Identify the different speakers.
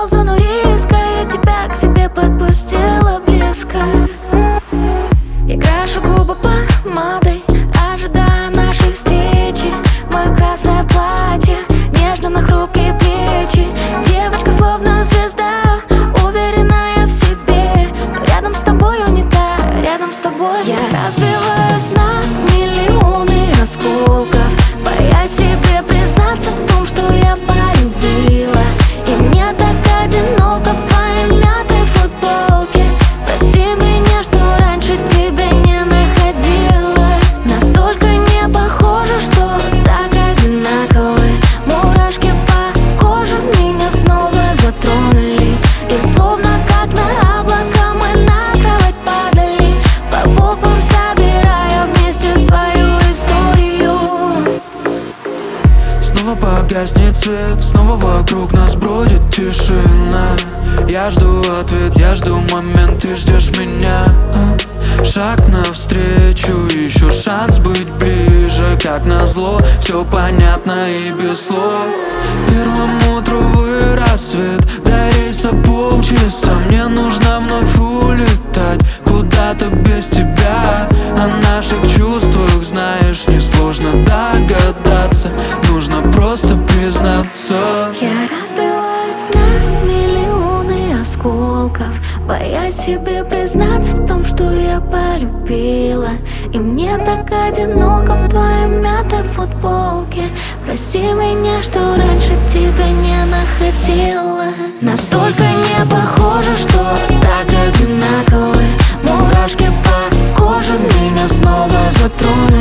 Speaker 1: в зону риска, я тебя к себе подпустила близко. Я крашу губы помадой, ожидая нашей встречи. Мое красное платье нежно на хрупкие плечи. Девочка словно звезда, уверенная в себе. Но рядом с тобой унята, рядом с тобой я разбиваюсь на миллионы осколков, боясь себе признаться в том, что я полюбила. И мне так одиноко в твоей мятой футболке. Прости меня, что раньше тебя не находила. Настолько не похоже, что так одинаковы. Мурашки по коже меня снова затронули. И словно как на облака мы на кровать падали, по бокам собирая вместе свою историю.
Speaker 2: Снова погаснет свет, снова вокруг нас бродит тишина. Я жду ответ, я жду момент, ты ждешь меня. Шаг навстречу, еще шанс быть ближе. Как назло, все понятно и без слов. Первым утровый рассвет, до рейса полчаса. Мне нужно вновь улетать куда-то без тебя. О наших чувствах, знаешь, несложно догадаться. Нужно просто признаться.
Speaker 1: Я разбиваюсь на миллионы осколков, боясь себе признаться в том, что я полюбила. И мне так одиноко в твоей мятой футболке. Прости меня, что раньше тебя не находила. Настолько не похоже, что так одинаковы. Мурашки по коже меня снова затронули.